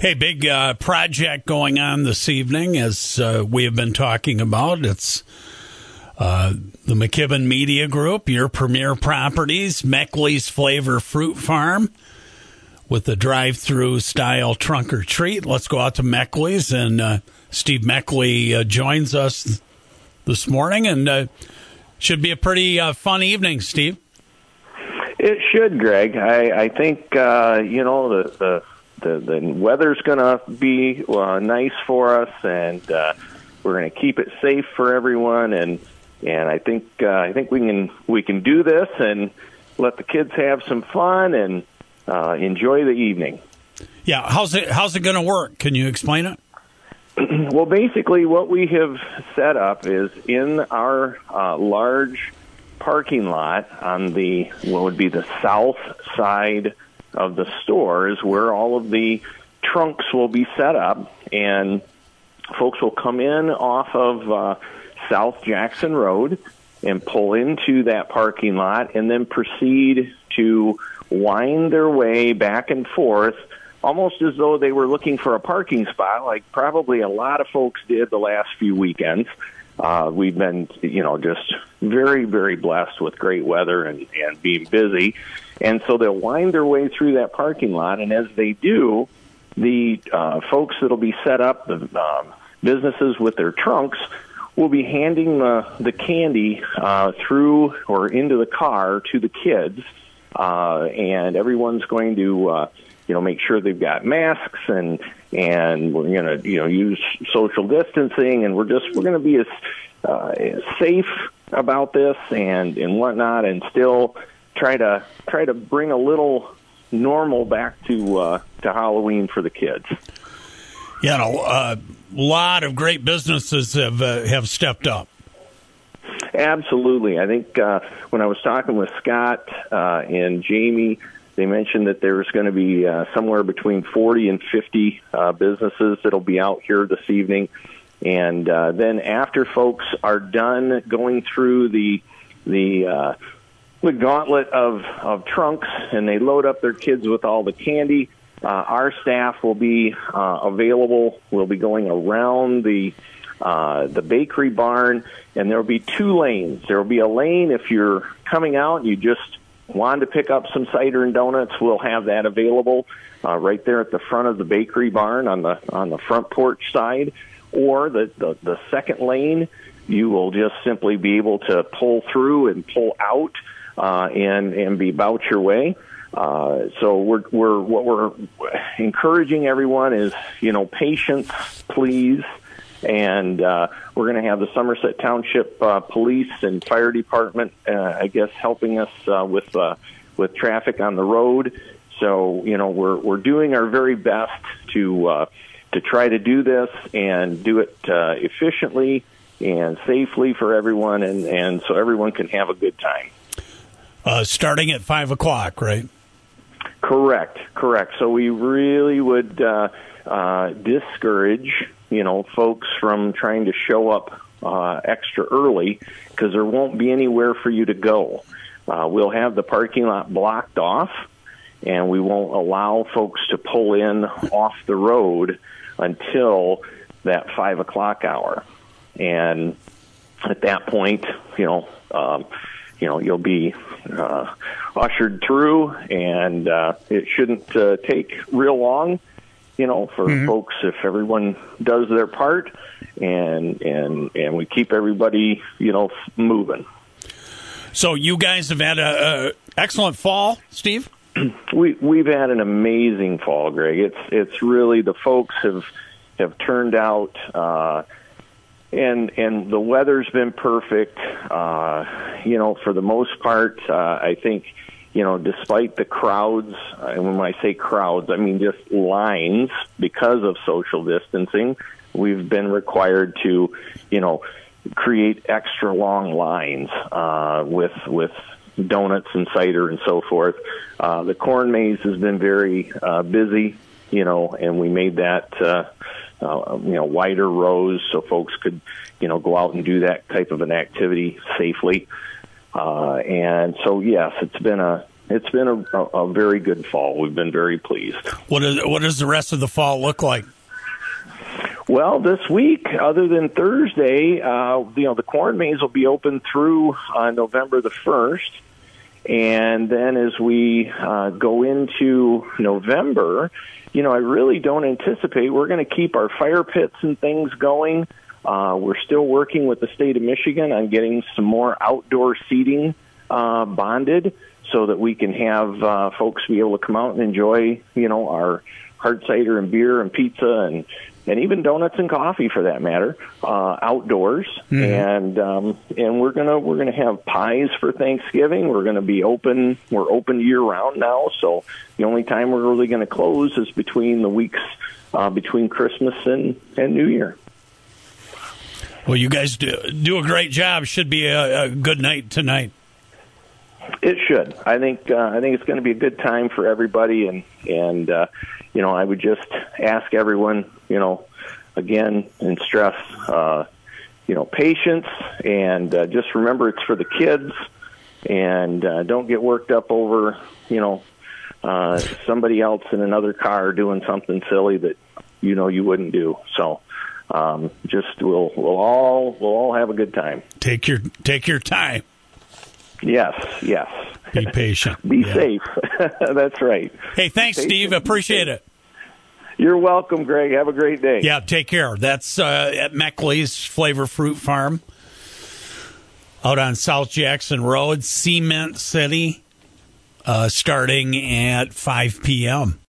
Hey, big project going on this evening, as we have been talking about. It's the McKibben Media Group, your premier properties, Meckley's Flavor Fruit Farm, with the drive-through style trunk or treat. Let's go out to Meckley's, and Steve Meckley joins us this morning, and should be a pretty fun evening, Steve. It should, Greg. I think the weather's going to be nice for us, and we're going to keep it safe for everyone. And I think we can do this and let the kids have some fun and enjoy the evening. Yeah, how's it going to work? Can you explain it? Well, basically, what we have set up is in our large parking lot on what would be the south side of the store is where all of the trunks will be set up, and folks will come in off of South Jackson Road and pull into that parking lot and then proceed to wind their way back and forth, almost as though they were looking for a parking spot, like probably a lot of folks did the last few weekends. We've been, just very, very blessed with great weather and being busy. And so they'll wind their way through that parking lot, and as they do, the folks that'll be set up, the businesses with their trunks, will be handing the candy through or into the car to the kids, and everyone's going to make sure they've got masks, and we're going to use social distancing, and we're going to be as safe about this and whatnot, and still try to bring a little normal back to Halloween for the kids. Yeah, a lot of great businesses have stepped up. Absolutely. I think when I was talking with Scott and Jamie, they mentioned that there's going to be somewhere between 40 and 50 businesses that'll be out here this evening. And then after folks are done going through the gauntlet of trunks and they load up their kids with all the candy, our staff will be available. We'll be going around the bakery barn, and there will be two lanes. There will be a lane if you're coming out and you just wanted to pick up some cider and donuts. We'll have that available right there at the front of the bakery barn on the front porch side. Or the second lane, you will just simply be able to pull through and pull out and be about your way. So what we're encouraging everyone is, patience, please. And we're going to have the Somerset Township Police and Fire Department, helping us with traffic on the road. So, we're doing our very best to try to do this and do it efficiently and safely for everyone, and so everyone can have a good time. Starting at 5 o'clock, right? Correct. So we really would discourage, folks from trying to show up extra early, because there won't be anywhere for you to go. We'll have the parking lot blocked off, and we won't allow folks to pull in off the road until that 5 o'clock hour. And at that point, you'll be ushered through, and it shouldn't take real long, for folks, if everyone does their part and we keep everybody, moving. So you guys have had a excellent fall, Steve? We've had an amazing fall, Greg. It's really, the folks have turned out, and the weather's been perfect. For the most part, I think, despite the crowds, and when I say crowds, I mean just lines because of social distancing, we've been required to, create extra long lines with donuts and cider and so forth. The corn maze has been very busy, and we made that wider rows so folks could go out and do that type of an activity safely. And so yes, it's been It's been a very good fall. We've been very pleased. What does the rest of the fall look like? Well, this week, other than Thursday, the corn maze will be open through November the 1st. And then as we go into November, I really don't anticipate we're going to keep our fire pits and things going. We're still working with the state of Michigan on getting some more outdoor seating bonded so that we can have folks be able to come out and enjoy, our hard cider and beer and pizza and even donuts and coffee for that matter, outdoors. Mm-hmm. And we're gonna have pies for Thanksgiving. We're gonna be open. We're open year round now. So the only time we're really gonna close is between the weeks between Christmas and New Year. Well, you guys do a great job. Should be a good night tonight. It should. I think it's going to be a good time for everybody, and I would just ask everyone, again, and stress, patience, and just remember it's for the kids, and don't get worked up over, somebody else in another car doing something silly that you wouldn't do. So. Just we'll all have a good time. Take your time. Yes. Be patient. Be safe. That's right. Hey, thanks, Steve. Appreciate it. You're welcome, Greg. Have a great day. Yeah, take care. That's at Meckley's Flavor Fruit Farm out on South Jackson Road, Cement City, starting at 5 p.m.